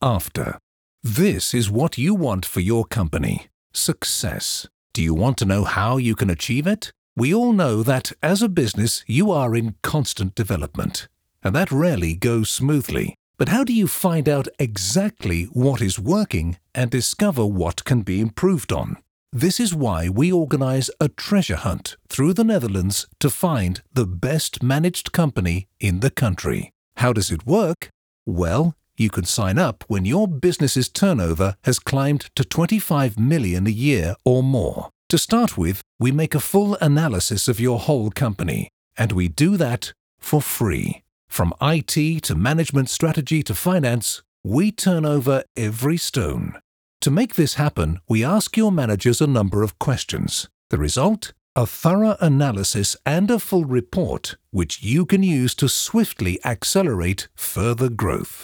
after. This is what you want for your company: success. Do you want to know how you can achieve it? We all know that as a business you are in constant development, and that rarely goes smoothly. But how do you find out exactly what is working and discover what can be improved on? This is why we organize a treasure hunt through the Netherlands to find the best managed company in the country. How does it work? Well, you can sign up when your business's turnover has climbed to 25 million a year or more. To start with, we make a full analysis of your whole company, and we do that for free. From IT to management strategy to finance, we turn over every stone. To make this happen, we ask your managers a number of questions. The result? A thorough analysis and a full report, which you can use to swiftly accelerate further growth.